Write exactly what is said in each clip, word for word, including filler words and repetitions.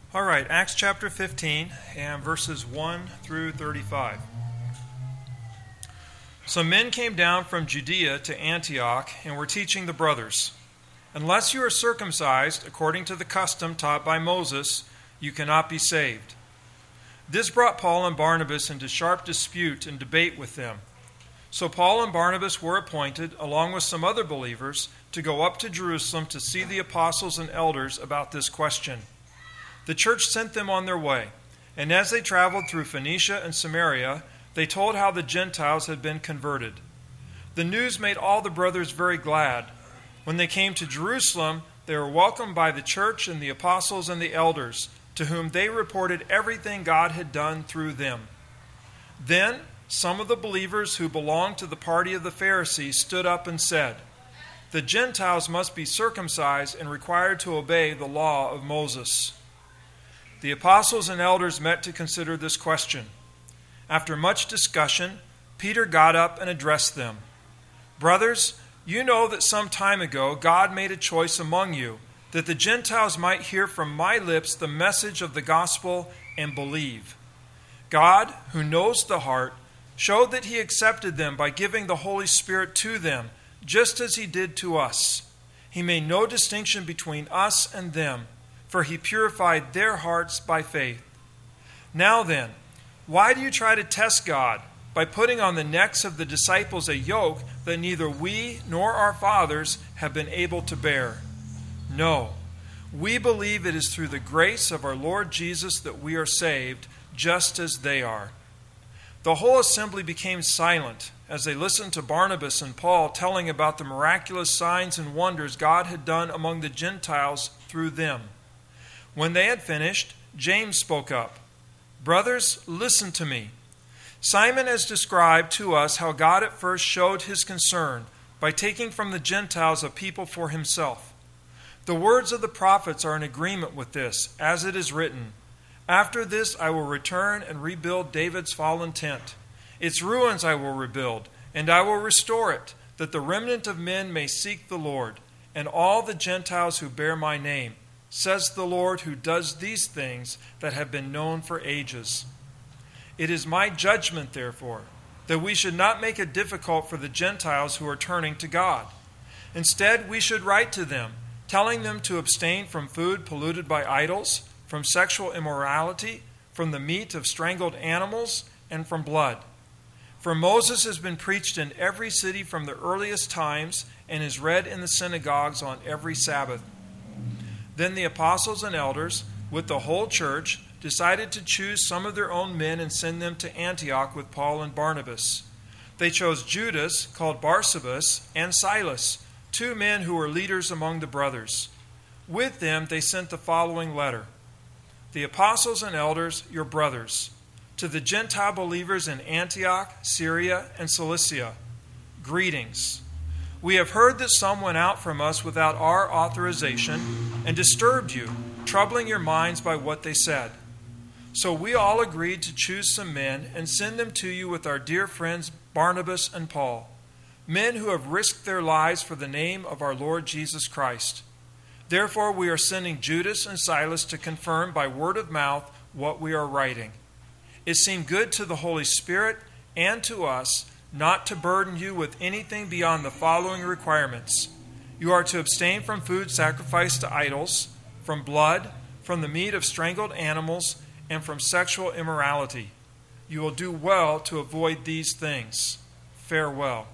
All right, Acts chapter fifteen and verses one through thirty-five. Some men came down from Judea to Antioch and were teaching the brothers, "Unless you are circumcised according to the custom taught by Moses, you cannot be saved." This brought Paul and Barnabas into sharp dispute and debate with them. So Paul and Barnabas were appointed, along with some other believers, to go up to Jerusalem to see the apostles and elders about this question. The church sent them on their way, and as they traveled through Phoenicia and Samaria, they told how the Gentiles had been converted. The news made all the brothers very glad. When they came to Jerusalem, they were welcomed by the church and the apostles and the elders, to whom they reported everything God had done through them. Then some of the believers who belonged to the party of the Pharisees stood up and said, "The Gentiles must be circumcised and required to obey the law of Moses." The apostles and elders met to consider this question. After much discussion, Peter got up and addressed them. "Brothers, you know that some time ago God made a choice among you, that the Gentiles might hear from my lips the message of the gospel and believe. God, who knows the heart, showed that he accepted them by giving the Holy Spirit to them, just as he did to us. He made no distinction between us and them, for he purified their hearts by faith. Now then, why do you try to test God by putting on the necks of the disciples a yoke that neither we nor our fathers have been able to bear? No, we believe it is through the grace of our Lord Jesus that we are saved, just as they are." The whole assembly became silent as they listened to Barnabas and Paul telling about the miraculous signs and wonders God had done among the Gentiles through them. When they had finished, James spoke up. "Brothers, listen to me. Simon has described to us how God at first showed his concern by taking from the Gentiles a people for himself. The words of the prophets are in agreement with this, as it is written, 'After this I will return and rebuild David's fallen tent. Its ruins I will rebuild, and I will restore it, that the remnant of men may seek the Lord, and all the Gentiles who bear my name, says the Lord who does these things that have been known for ages.' It is my judgment, therefore, that we should not make it difficult for the Gentiles who are turning to God. Instead, we should write to them, telling them to abstain from food polluted by idols, from sexual immorality, from the meat of strangled animals, and from blood. For Moses has been preached in every city from the earliest times and is read in the synagogues on every Sabbath." Then the apostles and elders, with the whole church, decided to choose some of their own men and send them to Antioch with Paul and Barnabas. They chose Judas, called Barsabas, and Silas, two men who were leaders among the brothers. With them they sent the following letter. "The apostles and elders, your brothers, to the Gentile believers in Antioch, Syria, and Cilicia, greetings. We have heard that some went out from us without our authorization and disturbed you, troubling your minds by what they said. So we all agreed to choose some men and send them to you with our dear friends Barnabas and Paul, men who have risked their lives for the name of our Lord Jesus Christ. Therefore we are sending Judas and Silas to confirm by word of mouth what we are writing. It seemed good to the Holy Spirit and to us not to burden you with anything beyond the following requirements. You are to abstain from food sacrificed to idols, from blood, from the meat of strangled animals, and from sexual immorality. You will do well to avoid these things. Farewell."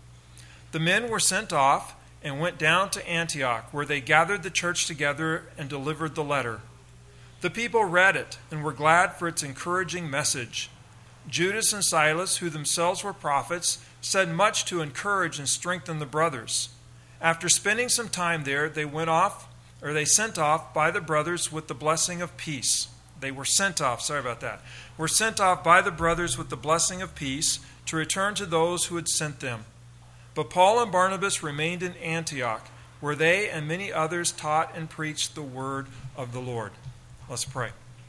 The men were sent off and went down to Antioch, where they gathered the church together and delivered the letter. The people read it and were glad for its encouraging message. Judas and Silas, who themselves were prophets, said much to encourage and strengthen the brothers. After spending some time there, they went off, or they sent off by the brothers with the blessing of peace. They were sent off, sorry about that, were sent off by the brothers with the blessing of peace to return to those who had sent them. But Paul and Barnabas remained in Antioch, where they and many others taught and preached the word of the Lord. Let's pray.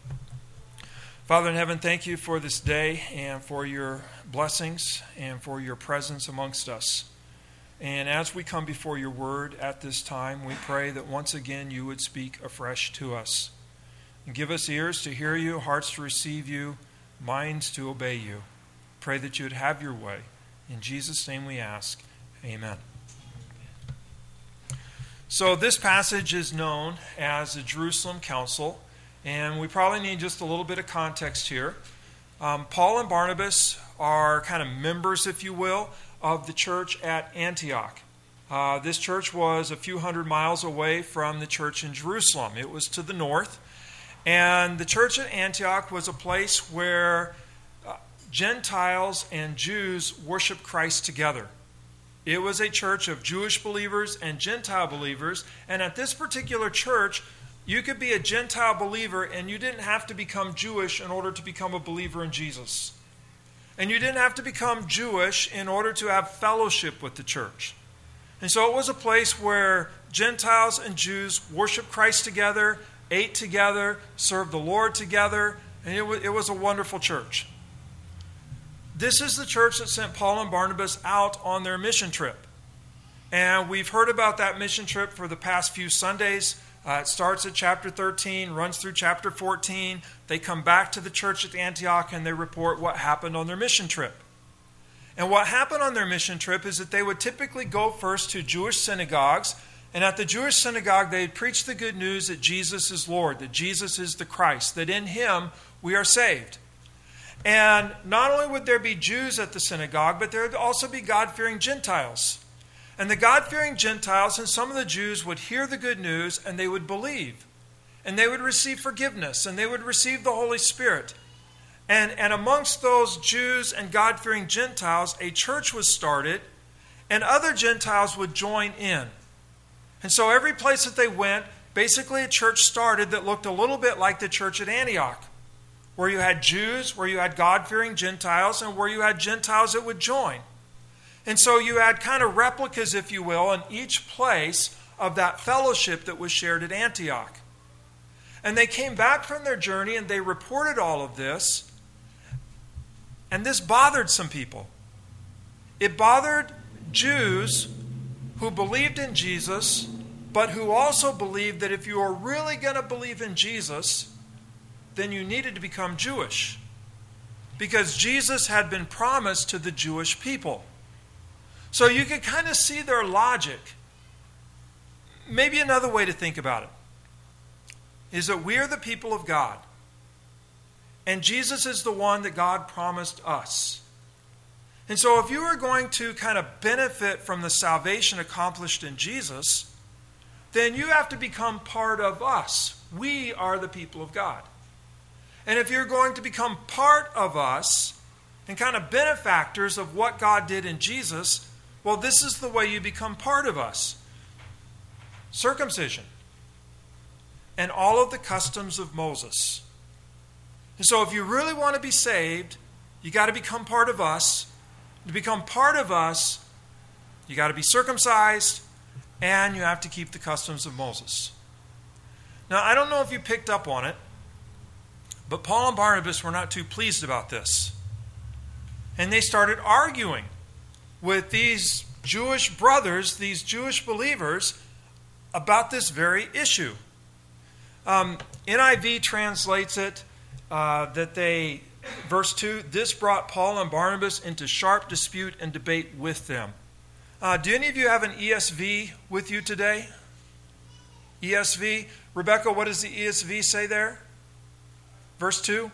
Father in heaven, thank you for this day and for your blessings and for your presence amongst us. And as we come before your word at this time, we pray that once again you would speak afresh to us. And give us ears to hear you, hearts to receive you, minds to obey you. Pray that you would have your way. In Jesus' name we ask. Amen. So this passage is known as the Jerusalem Council, and we probably need just a little bit of context here. Um, Paul and Barnabas are kind of members, if you will, of the church at Antioch. Uh, this church was a few hundred miles away from the church in Jerusalem. It was to the north. And the church at Antioch was a place where uh, Gentiles and Jews worshiped Christ together. It was a church of Jewish believers and Gentile believers. And at this particular church, you could be a Gentile believer and you didn't have to become Jewish in order to become a believer in Jesus. And you didn't have to become Jewish in order to have fellowship with the church. And so it was a place where Gentiles and Jews worshiped Christ together, ate together, served the Lord together, and it was, it was a wonderful church. This is the church that sent Paul and Barnabas out on their mission trip. And we've heard about that mission trip for the past few Sundays. Uh, it starts at chapter thirteen, runs through chapter fourteen. They come back to the church at Antioch and they report what happened on their mission trip. And what happened on their mission trip is that they would typically go first to Jewish synagogues. And at the Jewish synagogue, they'd preach the good news that Jesus is Lord, that Jesus is the Christ, that in Him we are saved. And not only would there be Jews at the synagogue, but there would also be God-fearing Gentiles. And the God-fearing Gentiles and some of the Jews would hear the good news and they would believe. And they would receive forgiveness and they would receive the Holy Spirit. And, and amongst those Jews and God-fearing Gentiles, a church was started and other Gentiles would join in. And so every place that they went, basically a church started that looked a little bit like the church at Antioch, where you had Jews, where you had God-fearing Gentiles, and where you had Gentiles that would join. And so you had kind of replicas, if you will, in each place of that fellowship that was shared at Antioch. And they came back from their journey and they reported all of this. And this bothered some people. It bothered Jews who believed in Jesus, but who also believed that if you were really going to believe in Jesus, then you needed to become Jewish. Because Jesus had been promised to the Jewish people. So you could kind of see their logic. Maybe another way to think about it is that we are the people of God. And Jesus is the one that God promised us. And so if you are going to kind of benefit from the salvation accomplished in Jesus, then you have to become part of us. We are the people of God. And if you're going to become part of us and kind of benefactors of what God did in Jesus, well, this is the way you become part of us. Circumcision and all of the customs of Moses. And so if you really want to be saved, you got to become part of us. To become part of us, you got to be circumcised and you have to keep the customs of Moses. Now, I don't know if you picked up on it, but Paul and Barnabas were not too pleased about this. And they started arguing with these Jewish brothers, these Jewish believers, about this very issue. Um, N I V translates it uh, that they, verse two, this brought Paul and Barnabas into sharp dispute and debate with them. Uh, do any of you have an E S V with you today? E S V? Rebecca, what does the E S V say there? Verse two?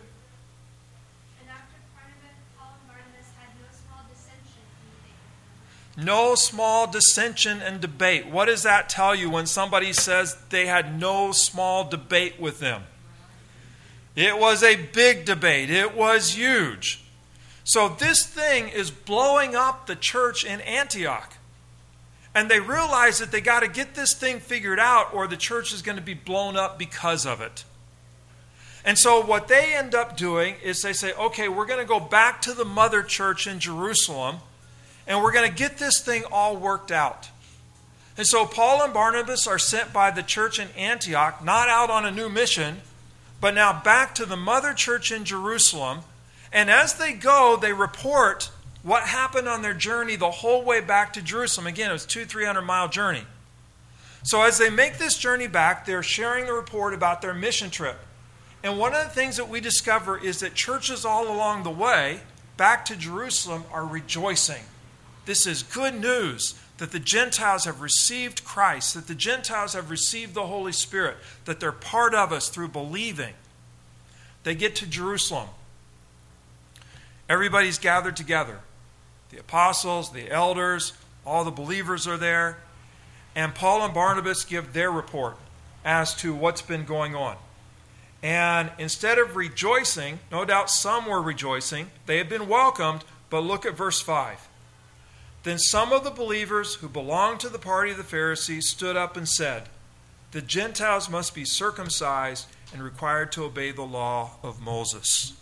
No small dissension and debate. What does that tell you when somebody says they had no small debate with them? It was a big debate. It was huge. So this thing is blowing up the church in Antioch. And they realize that they got to get this thing figured out or the church is going to be blown up because of it. And so what they end up doing is they say, okay, we're going to go back to the mother church in Jerusalem and we're going to get this thing all worked out. And so Paul and Barnabas are sent by the church in Antioch, not out on a new mission, but now back to the mother church in Jerusalem. And as they go, they report what happened on their journey the whole way back to Jerusalem. Again, it was a two, three hundred mile journey. So as they make this journey back, they're sharing the report about their mission trip. And one of the things that we discover is that churches all along the way back to Jerusalem are rejoicing. This is good news that the Gentiles have received Christ, that the Gentiles have received the Holy Spirit, that they're part of us through believing. They get to Jerusalem. Everybody's gathered together. The apostles, the elders, all the believers are there. And Paul and Barnabas give their report as to what's been going on. And instead of rejoicing, no doubt some were rejoicing, they had been welcomed, but look at verse five. Then some of the believers who belonged to the party of the Pharisees stood up and said, "The Gentiles must be circumcised and required to obey the law of Moses."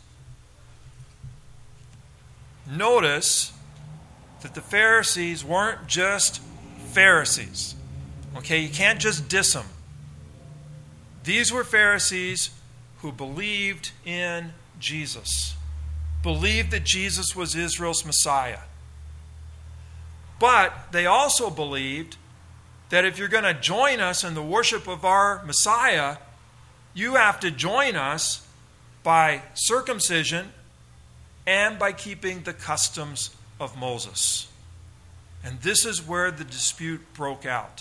Notice that the Pharisees weren't just Pharisees. Okay, you can't just diss them. These were Pharisees who believed in Jesus, believed that Jesus was Israel's Messiah. But they also believed that if you're going to join us in the worship of our Messiah, you have to join us by circumcision and by keeping the customs of Moses. And this is where the dispute broke out.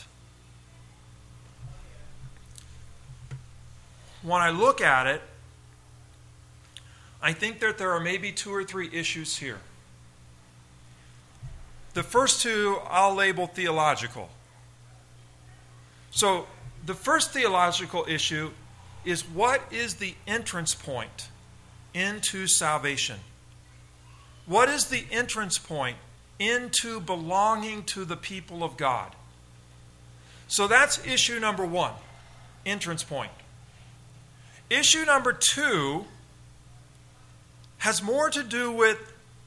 When I look at it, I think that there are maybe two or three issues here. The first two I'll label theological. So the first theological issue is, what is the entrance point into salvation? What is the entrance point into belonging to the people of God? So that's issue number one, entrance point. Issue number two has more to do with,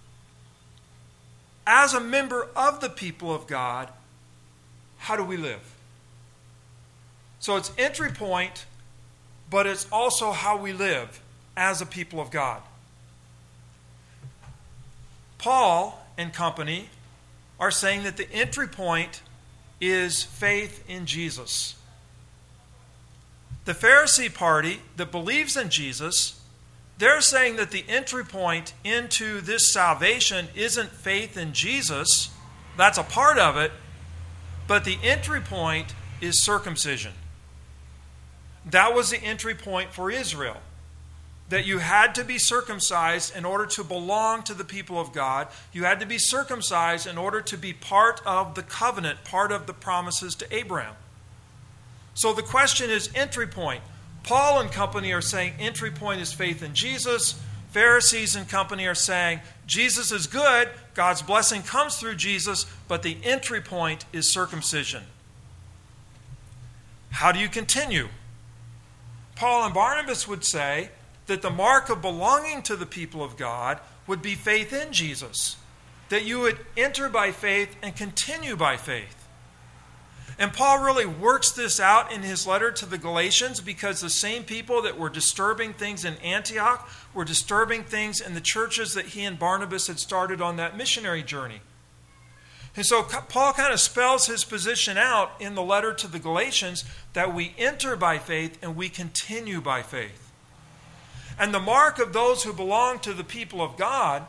as a member of the people of God, how do we live? So it's entry point, but it's also how we live as a people of God. Paul and company are saying that the entry point is faith in Jesus. The Pharisee party that believes in Jesus, they're saying that the entry point into this salvation isn't faith in Jesus. That's a part of it. But the entry point is circumcision. That was the entry point for Israel. That you had to be circumcised in order to belong to the people of God. You had to be circumcised in order to be part of the covenant, part of the promises to Abraham. So the question is entry point. Paul and company are saying entry point is faith in Jesus. Pharisees and company are saying Jesus is good, God's blessing comes through Jesus, but the entry point is circumcision. How do you continue? Paul and Barnabas would say that the mark of belonging to the people of God would be faith in Jesus. That you would enter by faith and continue by faith. And Paul really works this out in his letter to the Galatians, because the same people that were disturbing things in Antioch were disturbing things in the churches that he and Barnabas had started on that missionary journey. And so Paul kind of spells his position out in the letter to the Galatians, that we enter by faith and we continue by faith. And the mark of those who belong to the people of God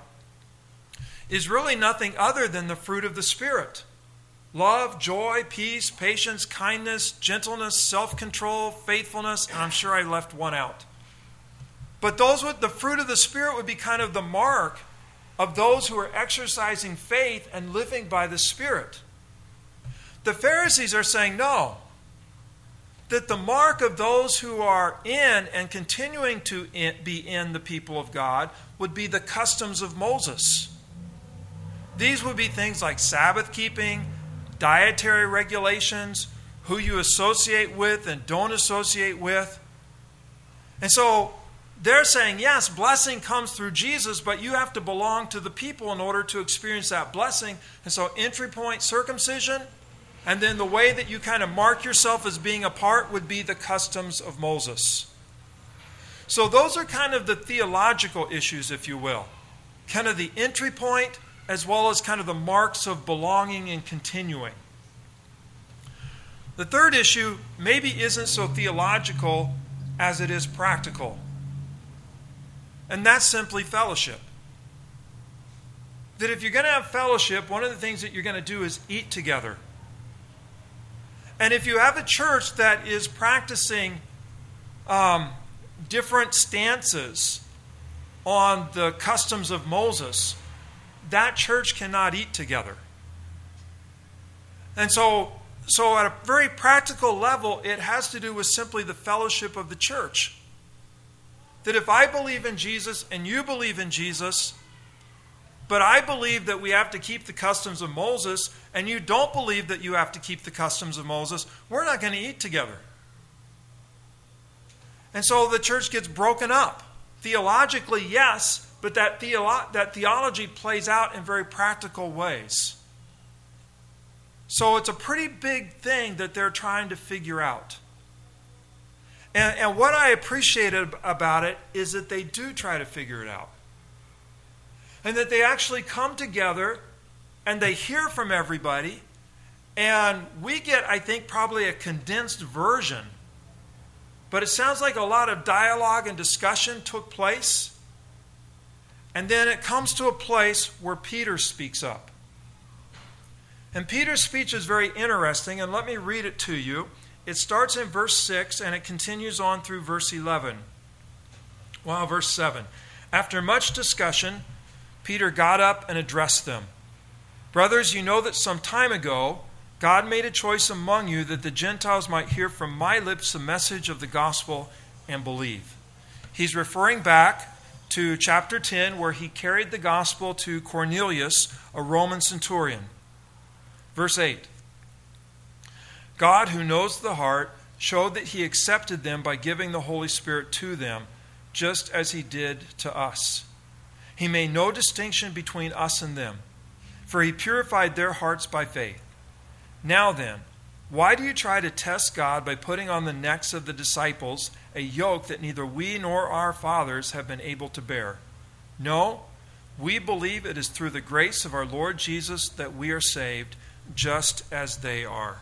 is really nothing other than the fruit of the Spirit. Love, joy, peace, patience, kindness, gentleness, self-control, faithfulness, and I'm sure I left one out. But those with the fruit of the Spirit would be kind of the mark of those who are exercising faith and living by the Spirit. The Pharisees are saying no, that the mark of those who are in and continuing to be in the people of God would be the customs of Moses. These would be things like Sabbath keeping, dietary regulations, who you associate with and don't associate with. And so they're saying, yes, blessing comes through Jesus, but you have to belong to the people in order to experience that blessing. And so entry point, circumcision, and then the way that you kind of mark yourself as being a part would be the customs of Moses. So those are kind of the theological issues, if you will. Kind of the entry point, as well as kind of the marks of belonging and continuing. The third issue maybe isn't so theological as it is practical. And that's simply fellowship. That if you're going to have fellowship, one of the things that you're going to do is eat together. And if you have a church that is practicing um, different stances on the customs of Moses, that church cannot eat together. And so, so at a very practical level, it has to do with simply the fellowship of the church. That if I believe in Jesus and you believe in Jesus, but I believe that we have to keep the customs of Moses, and you don't believe that you have to keep the customs of Moses, we're not going to eat together. And so the church gets broken up. Theologically, yes, but that, theolo- that theology plays out in very practical ways. So it's a pretty big thing that they're trying to figure out. And, and what I appreciated about it is that they do try to figure it out. And that they actually come together and they hear from everybody. And we get, I think, probably a condensed version. But it sounds like a lot of dialogue and discussion took place. And then it comes to a place where Peter speaks up. And Peter's speech is very interesting, and let me read it to you. It starts in verse six and it continues on through verse eleven. Well, verse seven. After much discussion, Peter got up and addressed them. Brothers, you know that some time ago, God made a choice among you that the Gentiles might hear from my lips the message of the gospel and believe. He's referring back to chapter ten, where he carried the gospel to Cornelius, a Roman centurion. Verse eight. God, who knows the heart, showed that he accepted them by giving the Holy Spirit to them, just as he did to us. He made no distinction between us and them, for he purified their hearts by faith. Now then, why do you try to test God by putting on the necks of the disciples a yoke that neither we nor our fathers have been able to bear? No, we believe it is through the grace of our Lord Jesus that we are saved, just as they are.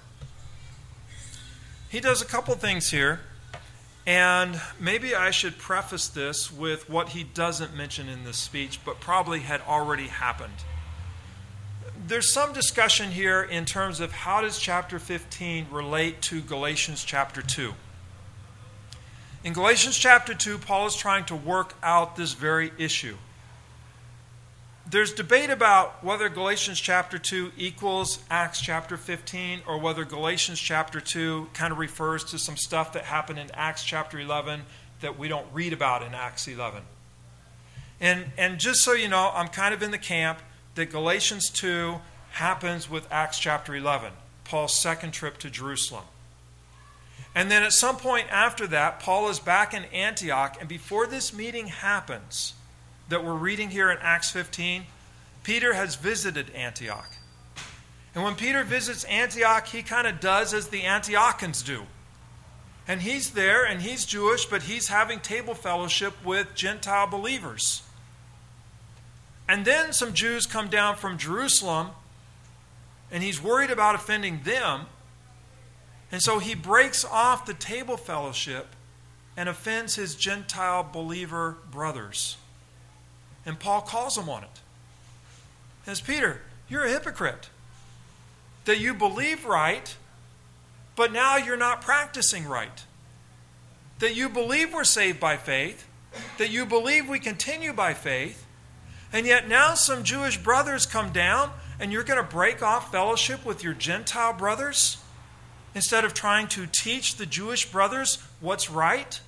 He does a couple things here, and maybe I should preface this with what he doesn't mention in this speech, but probably had already happened. There's some discussion here in terms of how does chapter fifteen relate to Galatians chapter two. In Galatians chapter two, Paul is trying to work out this very issue. There's debate about whether Galatians chapter two equals Acts chapter fifteen, or whether Galatians chapter two kind of refers to some stuff that happened in Acts chapter eleven that we don't read about in Acts eleven. And, and just so you know, I'm kind of in the camp that Galatians two happens with Acts chapter eleven, Paul's second trip to Jerusalem. And then at some point after that, Paul is back in Antioch, and before this meeting happens that we're reading here in Acts fifteen, Peter has visited Antioch. And when Peter visits Antioch, he kind of does as the Antiochans do. And he's there, and he's Jewish, but he's having table fellowship with Gentile believers. And then some Jews come down from Jerusalem, and he's worried about offending them. And so he breaks off the table fellowship and offends his Gentile believer brothers. And Paul calls him on it. He says, Peter, you're a hypocrite. That you believe right, but now you're not practicing right. That you believe we're saved by faith, that you believe we continue by faith, and yet now some Jewish brothers come down and you're going to break off fellowship with your Gentile brothers instead of trying to teach the Jewish brothers what's right?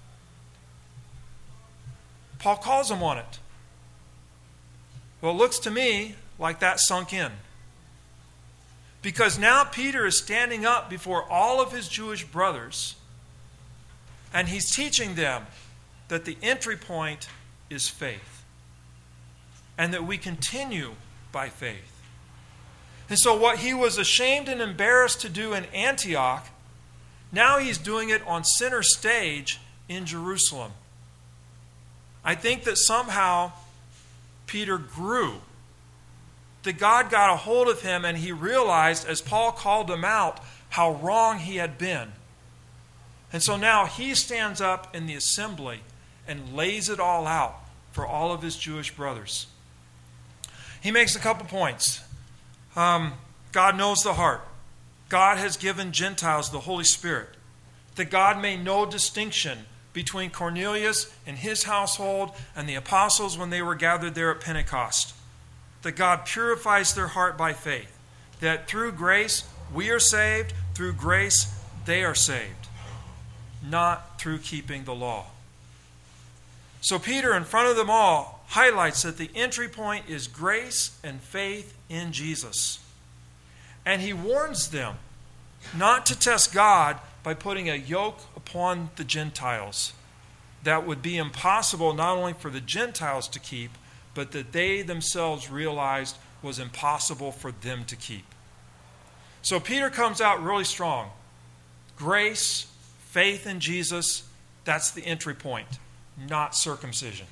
Paul calls them on it. Well, it looks to me like that sunk in. Because now Peter is standing up before all of his Jewish brothers, and he's teaching them that the entry point is faith, and that we continue by faith. And so what he was ashamed and embarrassed to do in Antioch, now he's doing it on center stage in Jerusalem. I think that somehow Peter grew. That God got a hold of him, and he realized, as Paul called him out, how wrong he had been. And so now he stands up in the assembly and lays it all out for all of his Jewish brothers. He makes a couple points. Um, God knows the heart. God has given Gentiles the Holy Spirit, that God made no distinction between Cornelius and his household and the apostles when they were gathered there at Pentecost. That God purifies their heart by faith, that through grace we are saved, through grace they are saved, not through keeping the law. So Peter, in front of them all, highlights that the entry point is grace and faith in Jesus. And he warns them not to test God by putting a yoke upon the Gentiles that would be impossible not only for the Gentiles to keep, but that they themselves realized was impossible for them to keep. So Peter comes out really strong. Grace, faith in Jesus, that's the entry point, not circumcision.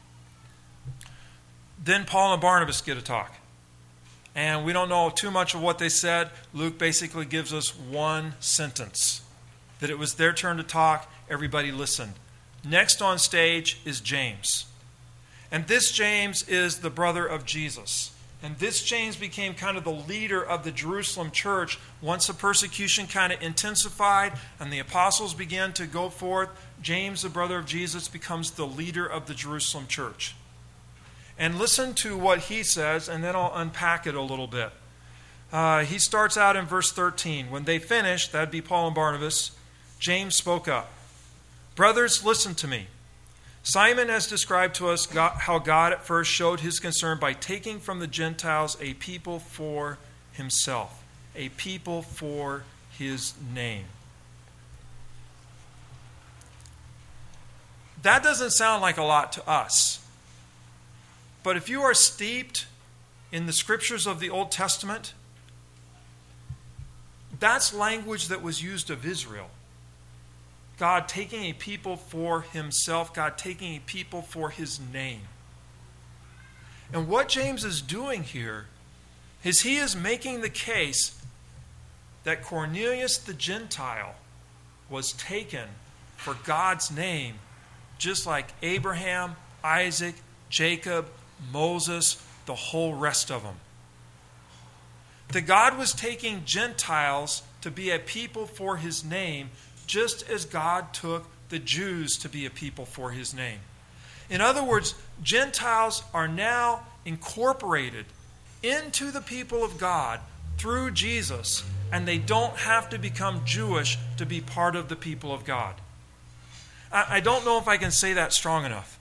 Then Paul and Barnabas get a talk. And we don't know too much of what they said. Luke basically gives us one sentence. That it was their turn to talk, everybody listened. Next on stage is James. And this James is the brother of Jesus. And this James became kind of the leader of the Jerusalem church once the persecution kind of intensified and the apostles began to go forth. James, the brother of Jesus, becomes the leader of the Jerusalem church. And listen to what he says, and then I'll unpack it a little bit. Uh, he starts out in verse thirteen. When they finished, that'd be Paul and Barnabas, James spoke up. Brothers, listen to me. Simon has described to us God, how God at first showed his concern by taking from the Gentiles a people for himself, a people for his name. That doesn't sound like a lot to us. But if you are steeped in the scriptures of the Old Testament, that's language that was used of Israel. God taking a people for himself, God taking a people for his name. And what James is doing here is he is making the case that Cornelius the Gentile was taken for God's name, just like Abraham, Isaac, Jacob, Moses, the whole rest of them. That God was taking Gentiles to be a people for his name, just as God took the Jews to be a people for his name. In other words, Gentiles are now incorporated into the people of God through Jesus, and they don't have to become Jewish to be part of the people of God. I, I don't know if I can say that strong enough.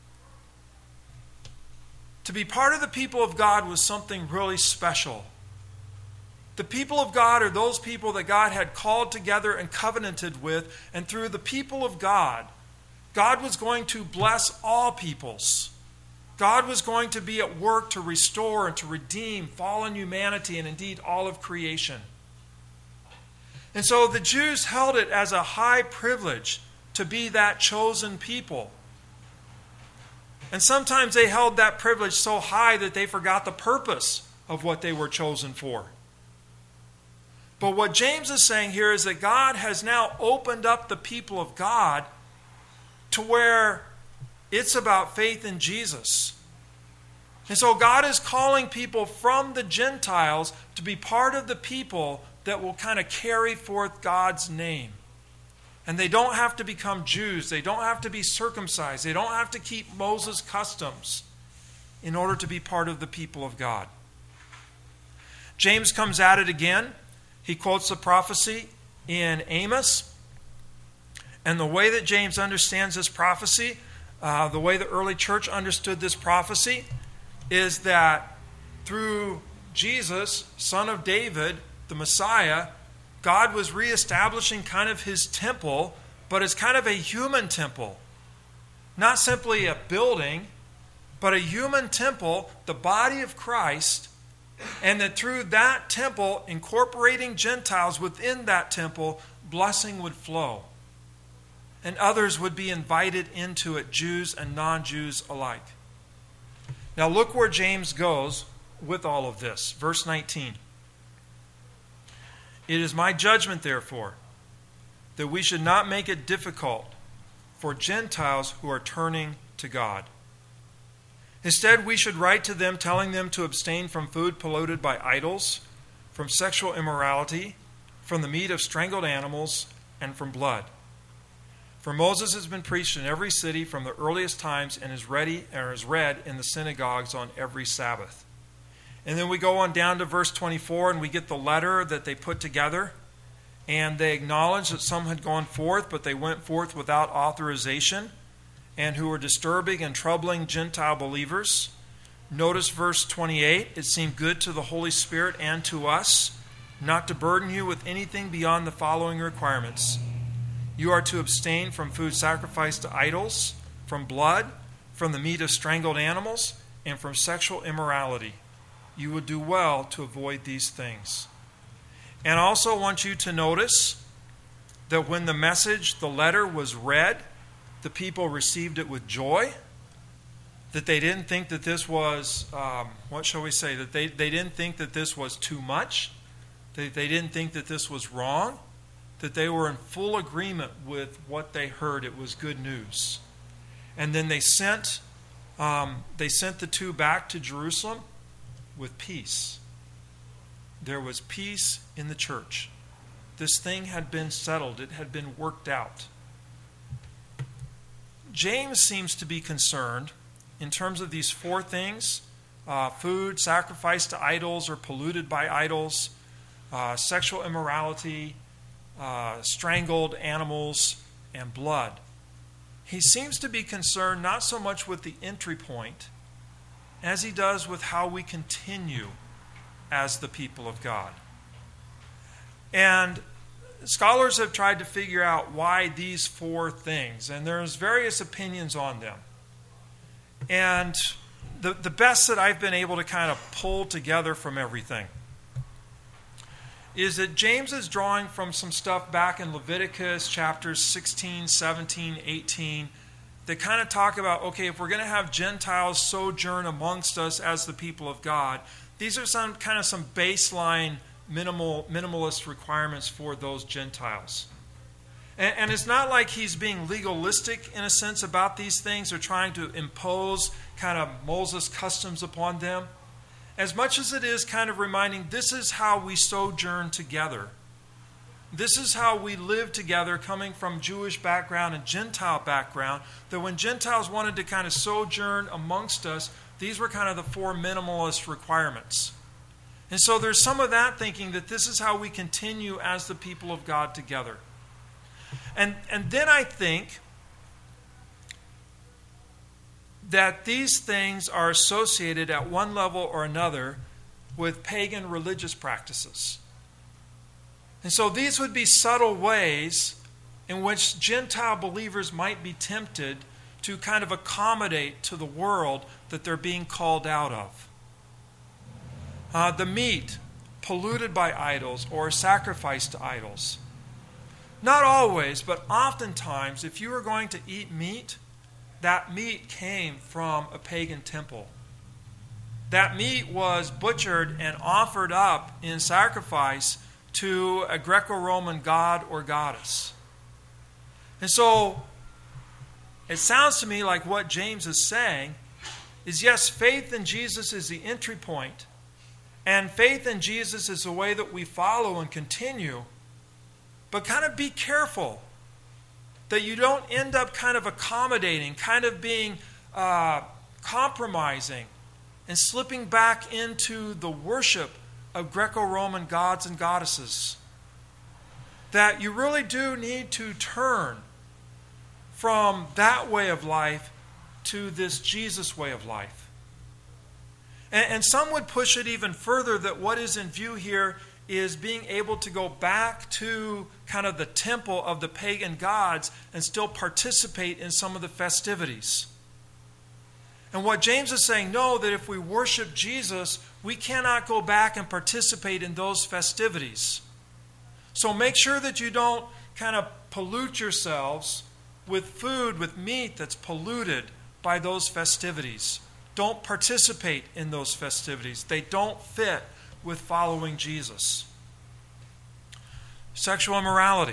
To be part of the people of God was something really special. The people of God are those people that God had called together and covenanted with, and through the people of God, God was going to bless all peoples. God was going to be at work to restore and to redeem fallen humanity and indeed all of creation. And so the Jews held it as a high privilege to be that chosen people. And sometimes they held that privilege so high that they forgot the purpose of what they were chosen for. But what James is saying here is that God has now opened up the people of God to where it's about faith in Jesus. And so God is calling people from the Gentiles to be part of the people that will kind of carry forth God's name. And they don't have to become Jews. They don't have to be circumcised. They don't have to keep Moses' customs in order to be part of the people of God. James comes at it again. He quotes the prophecy in Amos. And the way that James understands this prophecy, uh, the way the early church understood this prophecy, is that through Jesus, son of David, the Messiah, God was reestablishing kind of his temple, but it's kind of a human temple. Not simply a building, but a human temple, the body of Christ, and that through that temple, incorporating Gentiles within that temple, blessing would flow. And others would be invited into it, Jews and non-Jews alike. Now look where James goes with all of this. Verse nineteen. It is my judgment, therefore, that we should not make it difficult for Gentiles who are turning to God. Instead, we should write to them telling them to abstain from food polluted by idols, from sexual immorality, from the meat of strangled animals, and from blood. For Moses has been preached in every city from the earliest times and is ready or is read in the synagogues on every Sabbath. And then we go on down to verse twenty-four, and we get the letter that they put together. And they acknowledge that some had gone forth, but they went forth without authorization, and who were disturbing and troubling Gentile believers. Notice verse twenty-eight. It seemed good to the Holy Spirit and to us not to burden you with anything beyond the following requirements. You are to abstain from food sacrificed to idols, from blood, from the meat of strangled animals, and from sexual immorality. You would do well to avoid these things. And I also want you to notice that when the message, the letter was read, the people received it with joy, that they didn't think that this was, um, what shall we say, that they, they didn't think that this was too much, they, they didn't think that this was wrong, that they were in full agreement with what they heard. It was good news. And then they sent, um, they sent the two back to Jerusalem with peace. There was peace in the church. This thing had been settled. It had been worked out. James seems to be concerned in terms of these four things: uh, food sacrificed to idols or polluted by idols, uh, sexual immorality, uh, strangled animals, and blood. He seems to be concerned not so much with the entry point as he does with how we continue as the people of God. And scholars have tried to figure out why these four things, and there's various opinions on them. And the, the best that I've been able to kind of pull together from everything is that James is drawing from some stuff back in Leviticus chapters sixteen, seventeen, eighteen that kind of talk about, okay, if we're going to have Gentiles sojourn amongst us as the people of God, these are some kind of some baseline minimal minimalist requirements for those Gentiles. And, and it's not like he's being legalistic in a sense about these things or trying to impose kind of Moses customs upon them, as much as it is kind of reminding this is how we sojourn together. This is how we live together, coming from Jewish background and Gentile background, that when Gentiles wanted to kind of sojourn amongst us, these were kind of the four minimalist requirements. And so there's some of that thinking that this is how we continue as the people of God together. And, and then I think that these things are associated at one level or another with pagan religious practices. And so these would be subtle ways in which Gentile believers might be tempted to kind of accommodate to the world that they're being called out of. Uh, the meat polluted by idols or sacrificed to idols. Not always, but oftentimes, if you were going to eat meat, that meat came from a pagan temple. That meat was butchered and offered up in sacrifice to a Greco-Roman god or goddess. And so, it sounds to me like what James is saying is, yes, faith in Jesus is the entry point, and faith in Jesus is the way that we follow and continue, but kind of be careful that you don't end up kind of accommodating, kind of being uh, compromising, and slipping back into the worship of Greco-Roman gods and goddesses. That you really do need to turn from that way of life to this Jesus way of life. And, and some would push it even further that what is in view here is being able to go back to kind of the temple of the pagan gods and still participate in some of the festivities. And what James is saying, no, that if we worship Jesus, we cannot go back and participate in those festivities. So make sure that you don't kind of pollute yourselves with food, with meat that's polluted by those festivities. Don't participate in those festivities. They don't fit with following Jesus. Sexual immorality.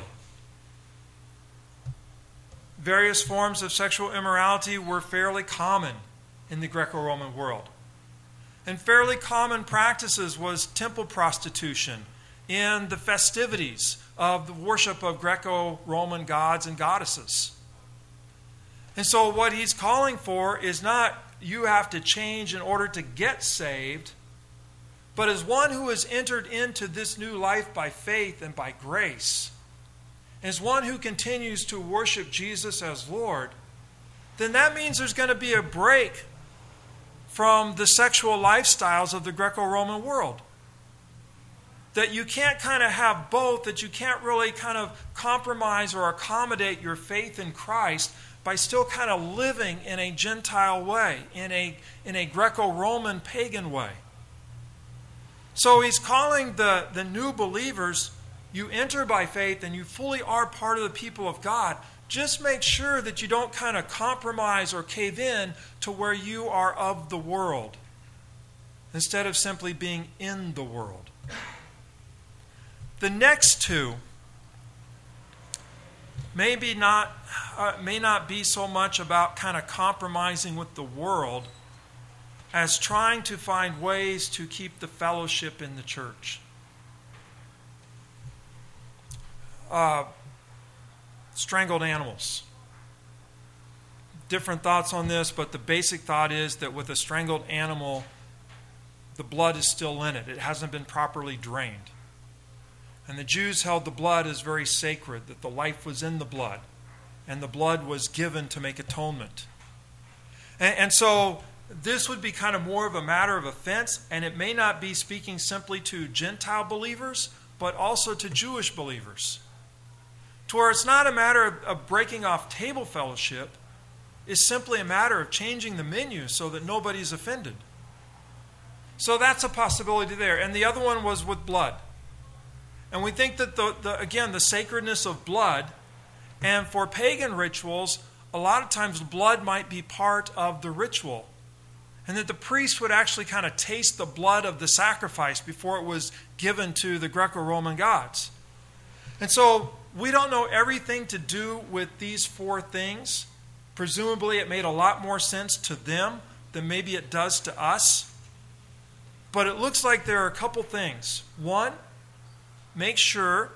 Various forms of sexual immorality were fairly common in the Greco-Roman world. And fairly common practices was temple prostitution in the festivities of the worship of Greco-Roman gods and goddesses. And so what he's calling for is not you have to change in order to get saved, but as one who has entered into this new life by faith and by grace, as one who continues to worship Jesus as Lord, then that means there's going to be a break from the sexual lifestyles of the Greco-Roman world. That you can't kind of have both, that you can't really kind of compromise or accommodate your faith in Christ by still kind of living in a Gentile way, in a, in a Greco-Roman pagan way. So he's calling the, the new believers, you enter by faith and you fully are part of the people of God. Just make sure that you don't kind of compromise or cave in to where you are of the world, instead of simply being in the world. The next two maybe not, uh, may not be so much about kind of compromising with the world as trying to find ways to keep the fellowship in the church. Uh, strangled animals. Different thoughts on this, but the basic thought is that with a strangled animal, the blood is still in it. It hasn't been properly drained. And the Jews held the blood as very sacred, that the life was in the blood, and the blood was given to make atonement. And, and so this would be kind of more of a matter of offense, and it may not be speaking simply to Gentile believers, but also to Jewish believers. To where it's not a matter of, of breaking off table fellowship, it's simply a matter of changing the menu so that nobody's offended. So that's a possibility there. And the other one was with blood. And we think that, the, the again, the sacredness of blood, and for pagan rituals, a lot of times blood might be part of the ritual. And that the priest would actually kind of taste the blood of the sacrifice before it was given to the Greco-Roman gods. And so we don't know everything to do with these four things. Presumably it made a lot more sense to them than maybe it does to us. But it looks like there are a couple things. One, make sure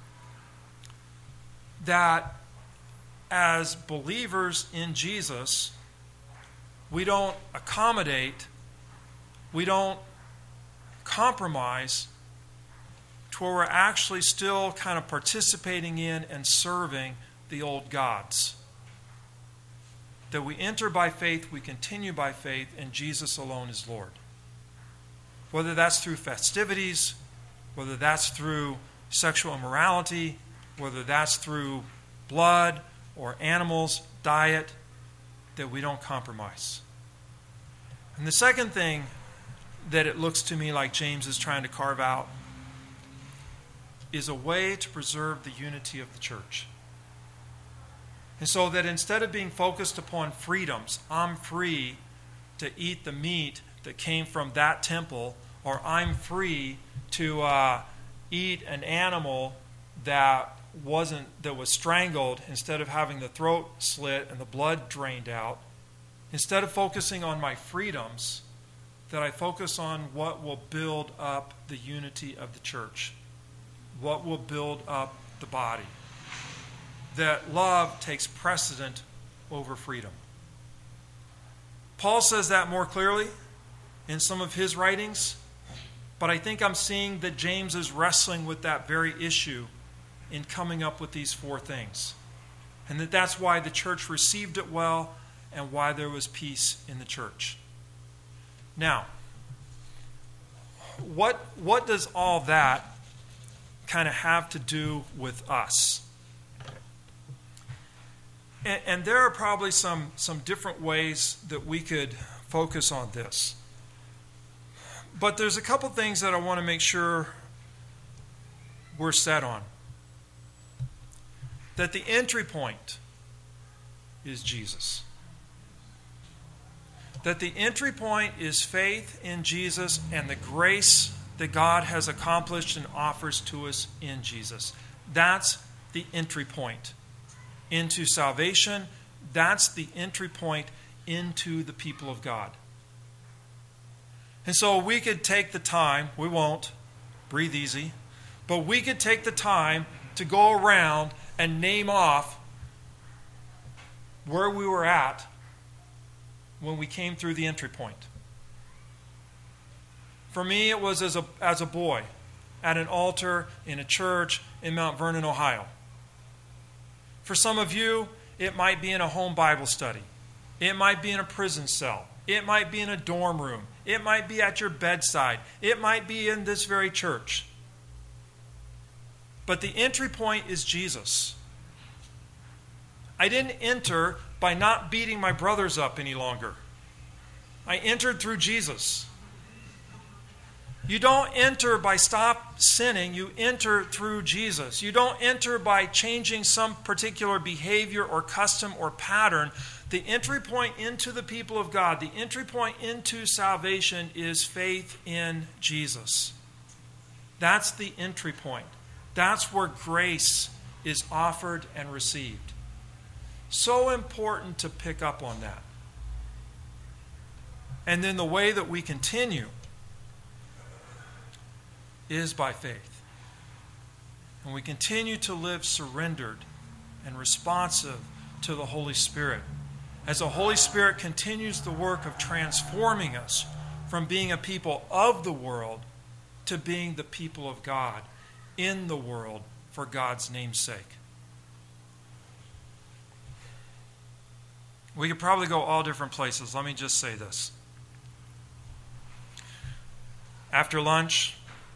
that as believers in Jesus, we don't accommodate, we don't compromise to where we're actually still kind of participating in and serving the old gods. That we enter by faith, we continue by faith, and Jesus alone is Lord. Whether that's through festivities, whether that's through sexual immorality, whether that's through blood or animals, diet, that we don't compromise. And the second thing that it looks to me like James is trying to carve out is a way to preserve the unity of the church. And so that instead of being focused upon freedoms, I'm free to eat the meat that came from that temple, or I'm free to uh, eat an animal that wasn't that was strangled instead of having the throat slit and the blood drained out. Instead of focusing on my freedoms, that I focus on what will build up the unity of the church, what will build up the body. That love takes precedent over freedom. Paul says that more clearly in some of his writings, but I think I'm seeing that James is wrestling with that very issue in coming up with these four things. And that that's why the church received it well and why there was peace in the church. Now, what, what does all that kind of have to do with us? And, and there are probably some, some different ways that we could focus on this. But there's a couple things that I want to make sure we're set on. That the entry point is Jesus. That the entry point is faith in Jesus and the grace that God has accomplished and offers to us in Jesus. That's the entry point into salvation. That's the entry point into the people of God. And so we could take the time, we won't, breathe easy, but we could take the time to go around and name off where we were at when we came through the entry point. For me, it was as a, as a boy at an altar in a church in Mount Vernon, Ohio. For some of you, it might be in a home Bible study. It might be in a prison cell. It might be in a dorm room. It might be at your bedside. It might be in this very church. But the entry point is Jesus. I didn't enter by not beating my brothers up any longer. I entered through Jesus. You don't enter by stop sinning. You enter through Jesus. You don't enter by changing some particular behavior or custom or pattern. The entry point into the people of God, the entry point into salvation is faith in Jesus. That's the entry point. That's where grace is offered and received. So important to pick up on that. And then the way that we continue is by faith. And we continue to live surrendered and responsive to the Holy Spirit, as the Holy Spirit continues the work of transforming us from being a people of the world to being the people of God in the world for God's name's sake. We could probably go all different places. Let me just say this. After lunch,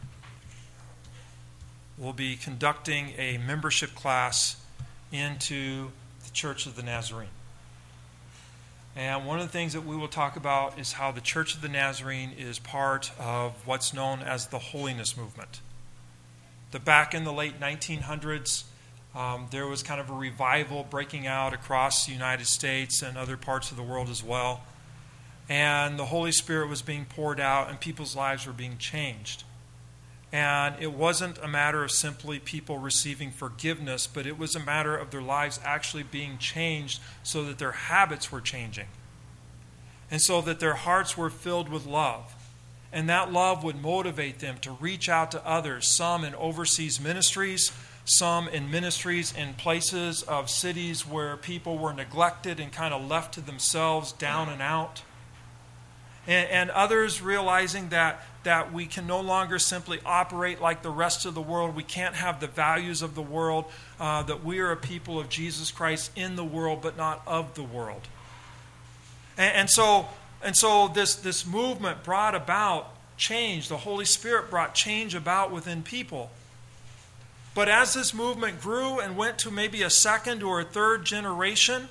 we'll be conducting a membership class into the Church of the Nazarene. And one of the things that we will talk about is how the Church of the Nazarene is part of what's known as the holiness movement. The back in the late nineteen hundreds, um, there was kind of a revival breaking out across the United States and other parts of the world as well. And the Holy Spirit was being poured out and people's lives were being changed. And it wasn't a matter of simply people receiving forgiveness, but it was a matter of their lives actually being changed so that their habits were changing. And so that their hearts were filled with love. And that love would motivate them to reach out to others, some in overseas ministries, some in ministries in places of cities where people were neglected and kind of left to themselves, down and out. And, and others realizing that, that we can no longer simply operate like the rest of the world. We can't have the values of the world, uh, that we are a people of Jesus Christ in the world, but not of the world. And, and so, and so this, this movement brought about change. The Holy Spirit brought change about within people. But as this movement grew and went to maybe a second or a third generation,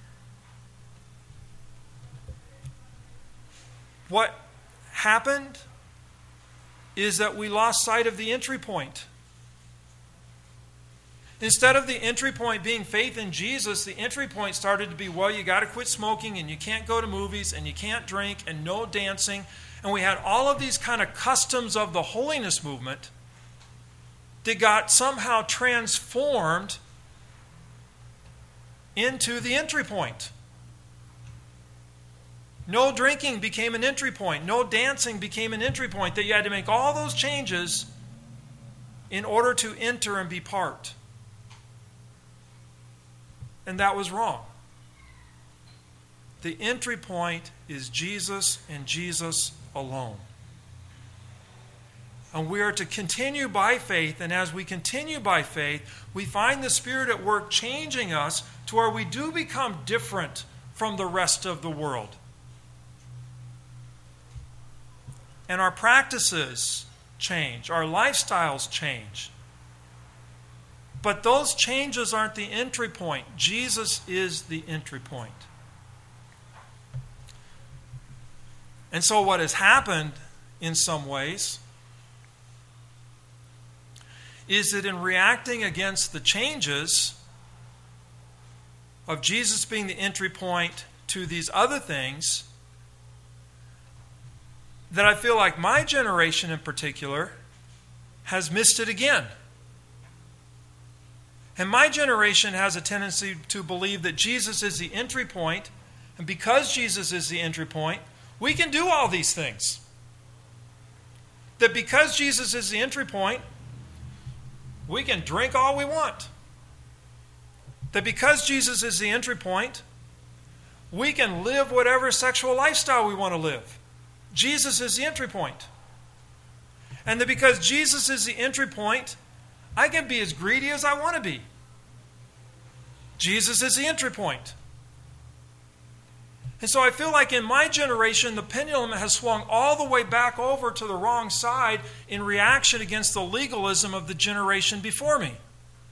what happened is that we lost sight of the entry point. Instead of the entry point being faith in Jesus, the entry point started to be, well, you got to quit smoking and you can't go to movies and you can't drink and no dancing. And we had all of these kind of customs of the holiness movement that got somehow transformed into the entry point. No drinking became an entry point. No dancing became an entry point. That you had to make all those changes in order to enter and be part. And that was wrong. The entry point is Jesus and Jesus alone. And we are to continue by faith, and as we continue by faith, we find the Spirit at work changing us to where we do become different from the rest of the world. And our practices change, our lifestyles change. But those changes aren't the entry point. Jesus is the entry point. And so what has happened in some ways is that in reacting against the changes of Jesus being the entry point to these other things, that I feel like my generation in particular has missed it again. And my generation has a tendency to believe that Jesus is the entry point, And because Jesus is the entry point, we can do all these things. That because Jesus is the entry point, we can drink all we want. That because Jesus is the entry point, we can live whatever sexual lifestyle we want to live. Jesus is the entry point. And that because Jesus is the entry point, I can be as greedy as I want to be. Jesus is the entry point. And so I feel like in my generation, the pendulum has swung all the way back over to the wrong side in reaction against the legalism of the generation before me.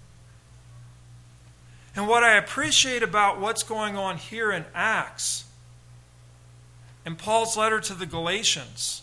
And what I appreciate about what's going on here in Acts and Paul's letter to the Galatians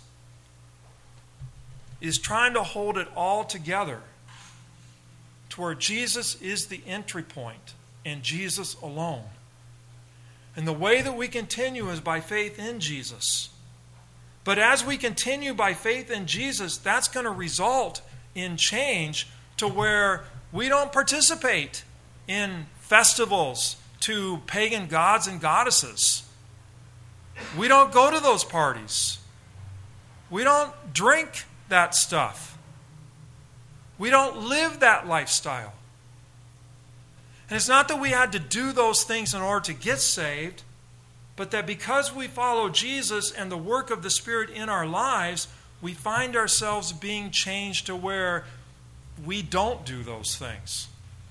is trying to hold it all together to where Jesus is the entry point and Jesus alone. And the way that we continue is by faith in Jesus. But as we continue by faith in Jesus, that's going to result in change to where we don't participate in festivals to pagan gods and goddesses. We don't go to those parties. We don't drink that stuff. We don't live that lifestyle. And it's not that we had to do those things in order to get saved, but that because we follow Jesus and the work of the Spirit in our lives, we find ourselves being changed to where we don't do those things.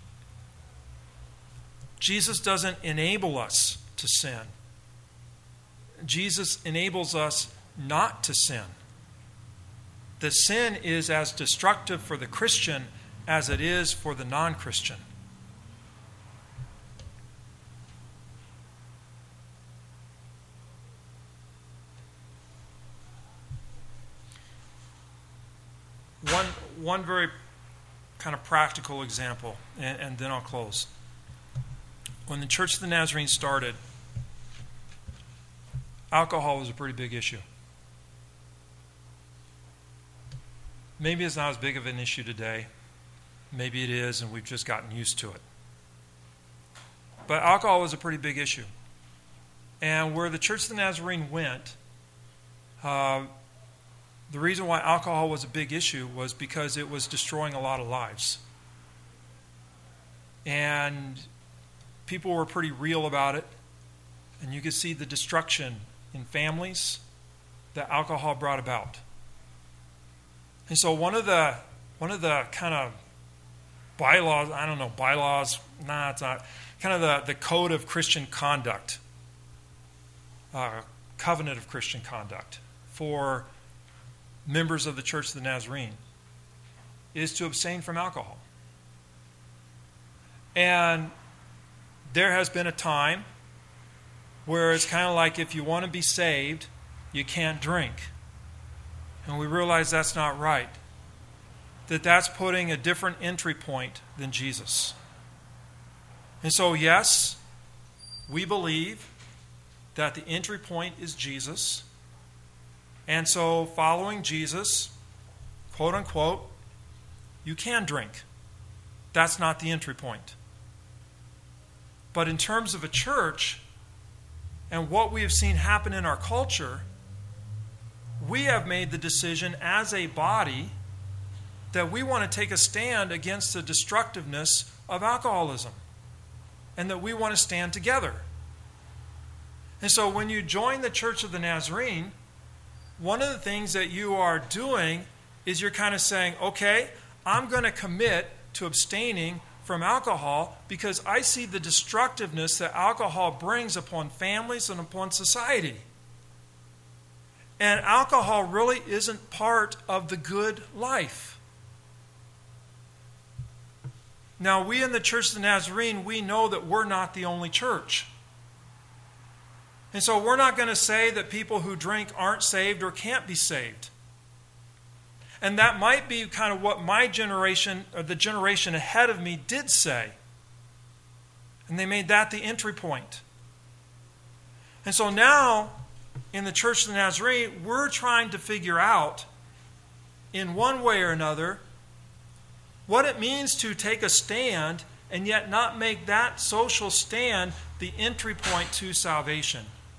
Jesus doesn't enable us to sin. Jesus enables us not to sin. The sin is as destructive for the Christian as it is for the non-Christian. One, one very kind of practical example, and, and then I'll close. When the Church of the Nazarene started, alcohol was a pretty big issue. Maybe it's not as big of an issue today. Maybe it is, and we've just gotten used to it. But alcohol was a pretty big issue. And where the Church of the Nazarene went, uh, the reason why alcohol was a big issue was because it was destroying a lot of lives. And people were pretty real about it. And you could see the destruction in families that alcohol brought about. And so one of the one of the kind of bylaws, I don't know, bylaws, nah, it's not, kind of the, the code of Christian conduct, uh, covenant of Christian conduct for members of the Church of the Nazarene is to abstain from alcohol. And there has been a time where it's kind of like if you want to be saved, you can't drink. And we realize that's not right. That that's putting a different entry point than Jesus. And so, yes, we believe that the entry point is Jesus. And so, following Jesus, quote unquote, you can drink. That's not the entry point. But in terms of a church and what we have seen happen in our culture, we have made the decision as a body that we want to take a stand against the destructiveness of alcoholism and that we want to stand together. And so when you join the Church of the Nazarene, one of the things that you are doing is you're kind of saying, okay, I'm going to commit to abstaining from alcohol because I see the destructiveness that alcohol brings upon families and upon society. And alcohol really isn't part of the good life. Now, we in the Church of the Nazarene, we know that we're not the only church. And so we're not going to say that people who drink aren't saved or can't be saved. And that might be kind of what my generation, or the generation ahead of me, did say. And they made that the entry point. And so now, in the Church of the Nazarene, we're trying to figure out, in one way or another, what it means to take a stand and yet not make that social stand the entry point to salvation.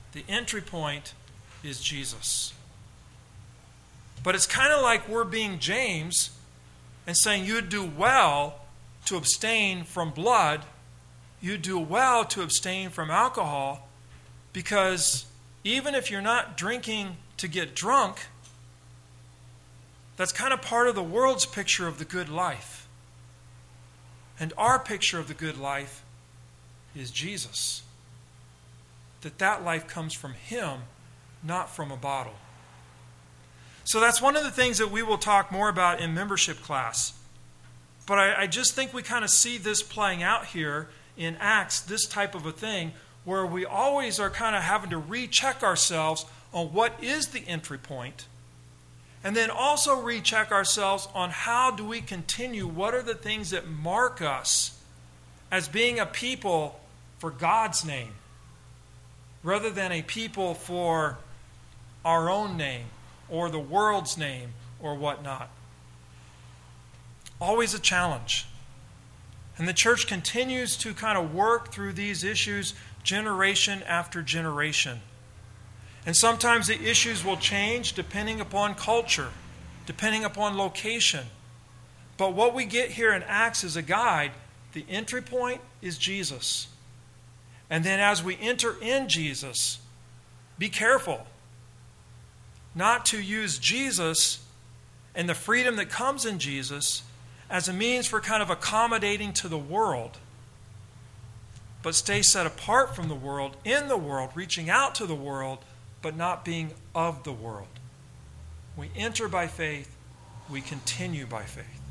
The entry point is Jesus. But it's kind of like we're being James and saying you'd do well to abstain from blood, you'd do well to abstain from alcohol, because even if you're not drinking to get drunk, that's kind of part of the world's picture of the good life. And our picture of the good life is Jesus. That that life comes from Him, not from a bottle. So that's one of the things that we will talk more about in membership class. But I, I just think we kind of see this playing out here in Acts, this type of a thing, where we always are kind of having to recheck ourselves on what is the entry point, and then also recheck ourselves on how do we continue, what are the things that mark us as being a people for God's name, rather than a people for our own name, or the world's name, or whatnot. Always a challenge. And the church continues to kind of work through these issues generation after generation. And sometimes the issues will change depending upon culture, depending upon location. But what we get here in Acts is a guide. The entry point is Jesus. And then as we enter in Jesus, be careful not to use Jesus and the freedom that comes in Jesus as a means for kind of accommodating to the world, but stay set apart from the world, in the world, reaching out to the world, but not being of the world. We enter by faith, we continue by faith.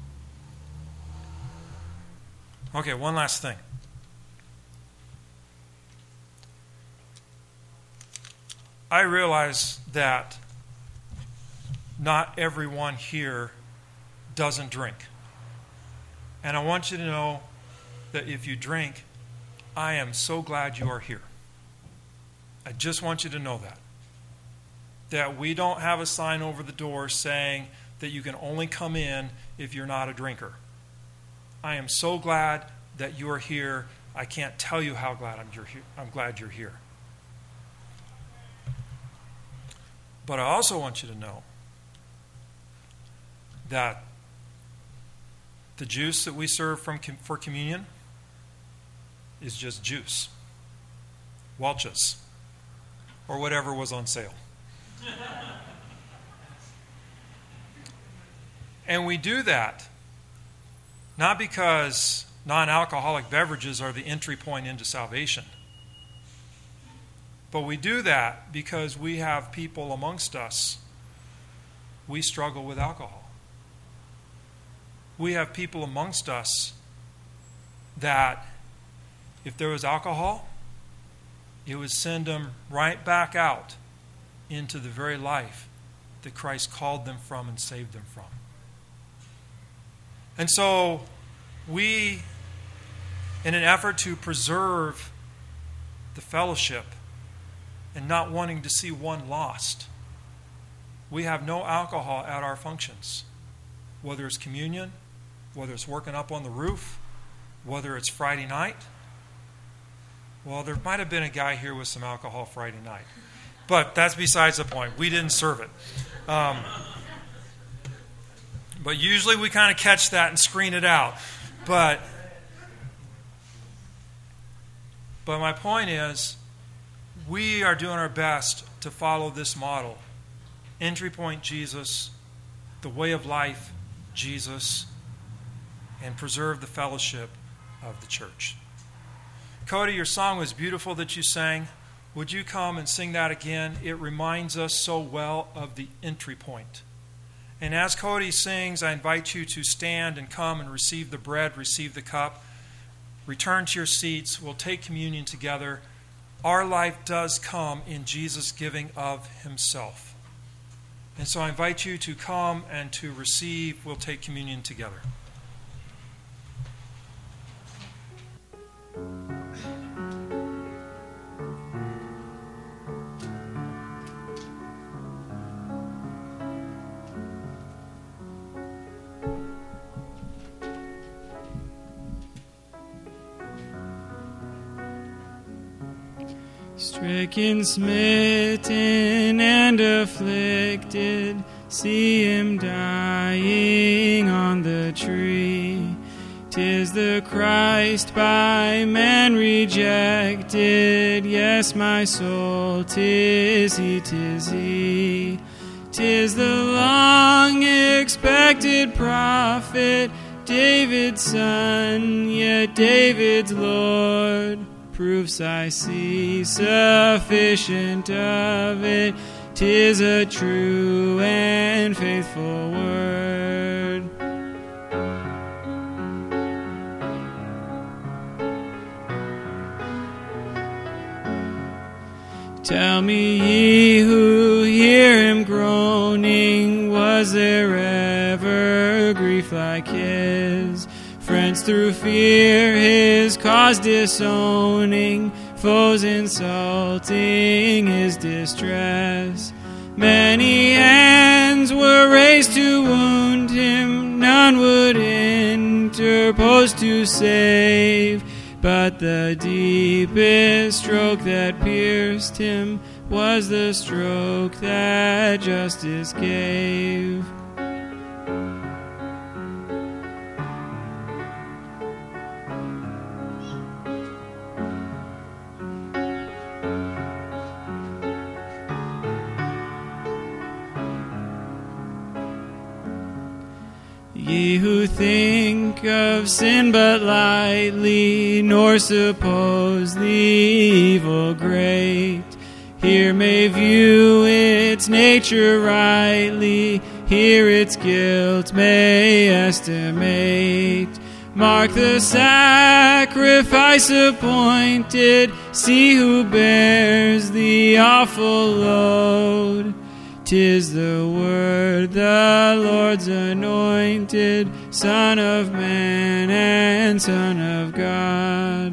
Okay, one last thing. I realize that not everyone here doesn't drink. And I want you to know that if you drink, I am so glad you are here. I just want you to know that. That we don't have a sign over the door saying that you can only come in if you're not a drinker. I am so glad that you are here. I can't tell you how glad I'm, you're here. I'm glad you're here. But I also want you to know that the juice that we serve from for communion is just juice. Welch's. Or whatever was on sale. And we do that not because non-alcoholic beverages are the entry point into salvation. But we do that because we have people amongst us. We struggle with alcohol. We have people amongst us that if there was alcohol, it would send them right back out into the very life that Christ called them from and saved them from. And so we, in an effort to preserve the fellowship and not wanting to see one lost, we have no alcohol at our functions, whether it's communion, whether it's working up on the roof, whether it's Friday night. Well, there might have been a guy here with some alcohol Friday night. But that's besides the point. We didn't serve it. Um, but usually we kind of catch that and screen it out. But, but my point is, we are doing our best to follow this model. Entry point, Jesus. The way of life, Jesus. And preserve the fellowship of the church. Cody, your song was beautiful that you sang. Would you come and sing that again? It reminds us so well of the entry point. And as Cody sings, I invite you to stand and come and receive the bread, receive the cup. Return to your seats. We'll take communion together. Our life does come in Jesus giving of Himself. And so I invite you to come and to receive. We'll take communion together. Stricken, smitten, and afflicted, see him dying on the tree. 'Tis the Christ by man rejected, yes, my soul, 'tis he, 'tis he. 'Tis the long-expected prophet, David's son, yet David's Lord. Proofs I see sufficient of it, 'tis a true and faithful word. Tell me, ye who hear him groaning, was there ever grief like his? Friends through fear his cause disowning, foes insulting his distress. Many hands were raised to wound him, none would interpose to save. But the deepest stroke that pierced him was the stroke that justice gave. Ye who think of sin but lightly, nor suppose the evil great, here may view its nature rightly, here its guilt may estimate. Mark the sacrifice appointed, see who bears the awful load. 'Tis the Word, the Lord's anointed, Son of man and Son of God.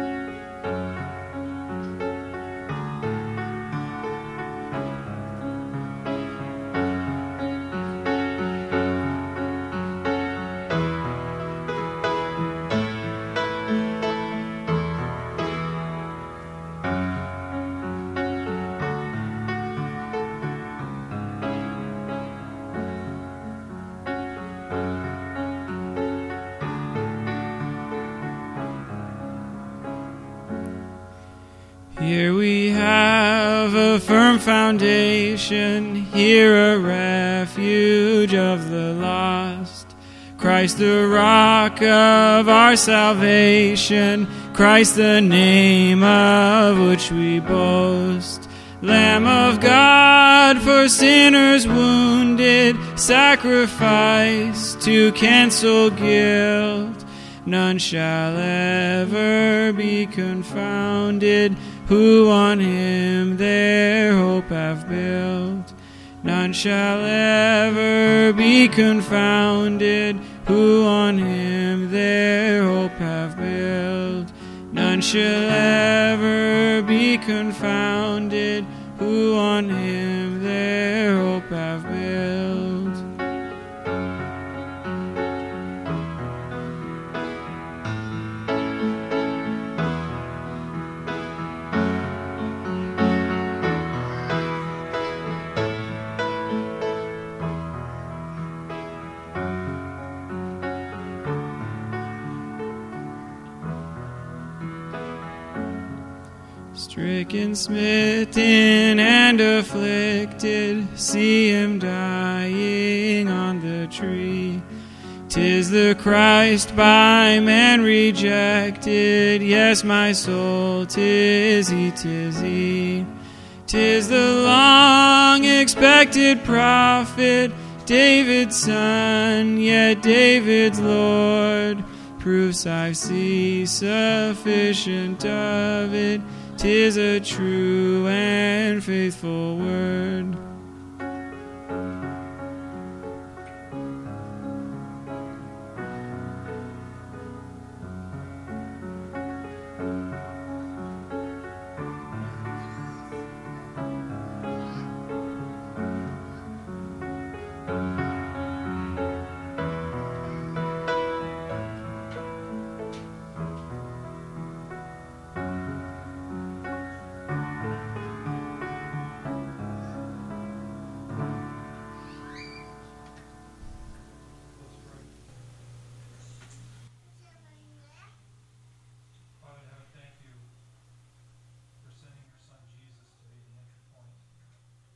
Here we have a firm foundation, here a refuge of the lost. Christ the rock of our salvation, Christ the name of which we boast. Lamb of God, for sinners wounded, sacrifice to cancel guilt. None shall ever be confounded, who on him their hope have built. None shall ever be confounded, who on him their hope have built. None shall ever be confounded, who on him their hope have built. Stricken, smitten, and afflicted, see him dying on the tree. 'Tis the Christ by man rejected, yes, my soul, 'tis he, 'tis he. 'Tis the long-expected prophet, David's son, yet David's Lord. Proofs I see sufficient of it, 'tis a true and faithful word.